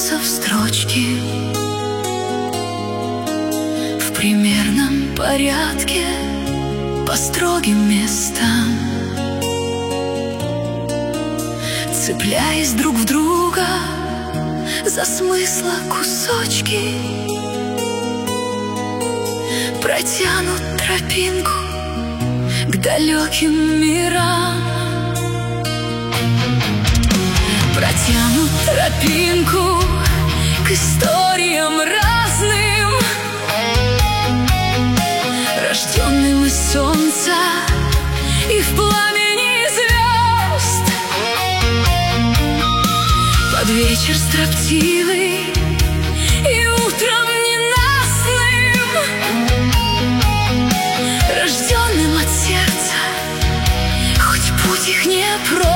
сложатся в строчки в примерном порядке по строгим местам, цепляясь друг в друга за смысла кусочки, протянут тропинку к далеким мирам. Протянут тропинку к историям разным, рожденным из солнца и в пламени звезд. Под вечер строптивый и утром ненастным, рожденным от сердца, хоть путь их непрост.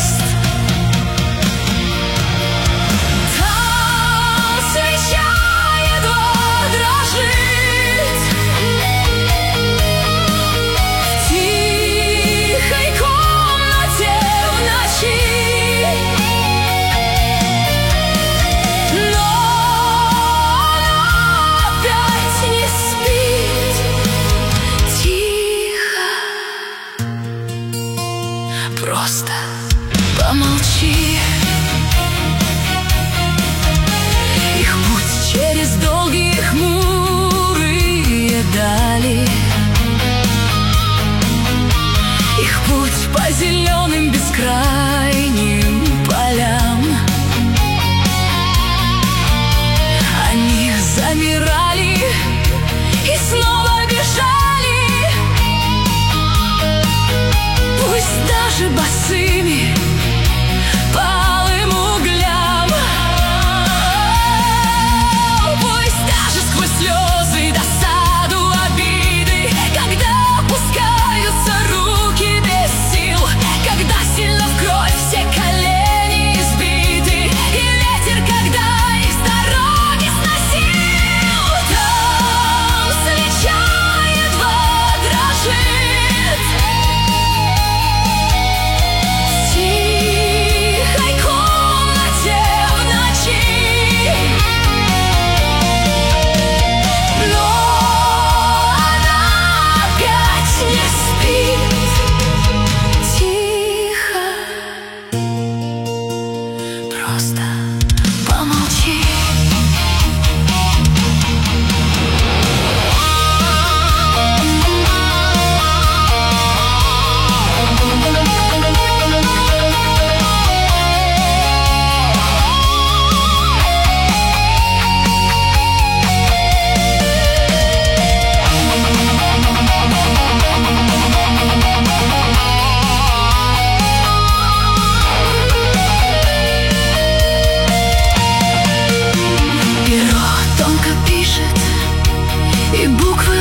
Просто помолчи. Их путь через долгие хмурые дали, их путь по зеленым бескрайним полям. Они замирали и снова бежали, пусть даже босыми по алым углям, пусть даже сквозь слезы, досаду, обиды, когда опускаются руки без сил, когда сильно в кровь все колени избиты, и ветер, когда их с дороги сносил, там свеча едва дрожит. Просто помолчи. И буквы